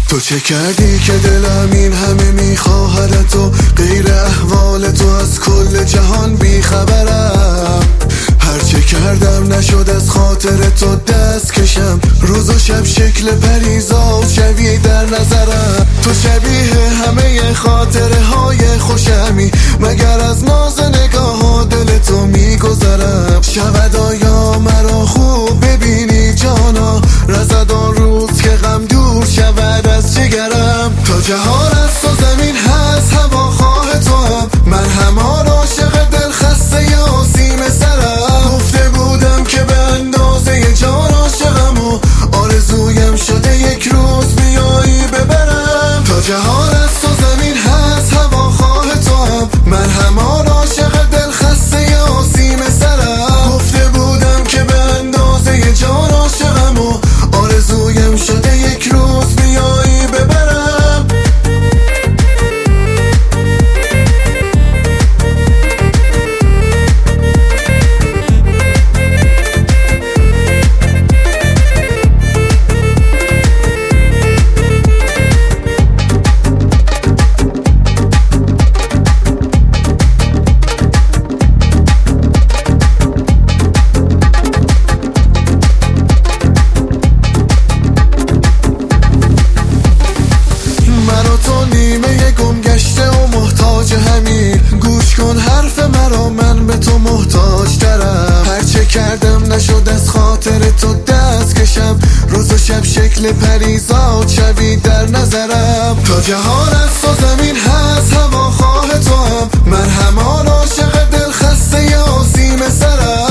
تو چه کردی که دلم این همه میخواهد تو، غیر احوال تو از کل جهان بیخبرم. هرچه کردم نشد از خاطر تو دست کشم، روز و شب شکل پریزاد شوی در نظرم. تو شبیه همه خاطره های خوشمی، مگر از ناز نگاه ها دل تو میگذرم. شود آیا مرا خوب ببینی جانا، رسد آن روز که غم دور شود از جگرم. تا جهان است و زمین هست هوا خواه تو هم، من همان عاشق دل خسته آسیم سرم. گفته بودم که به اندازه جان عاشقم و آرزویم شده یک روز بیایی ببرم. تا جهان است و زمین هست هوا خواه تو هم، من همان عاشق دل خسته آسیم سرم. گفته بودم که به اندازه جان عاشقم و آرزویم شده یک روز بیایی ببرم. گوش کن حرف مرا، من به تو محتاج ترم. هرچه کردم نشد از خاطر تو دست کشم، روز و شب شکل پریزاد شوی در نظرم. تا جهان است و زمین هست هوا خواه تو هم، من همان عاشق دل خسته آسیم سرم.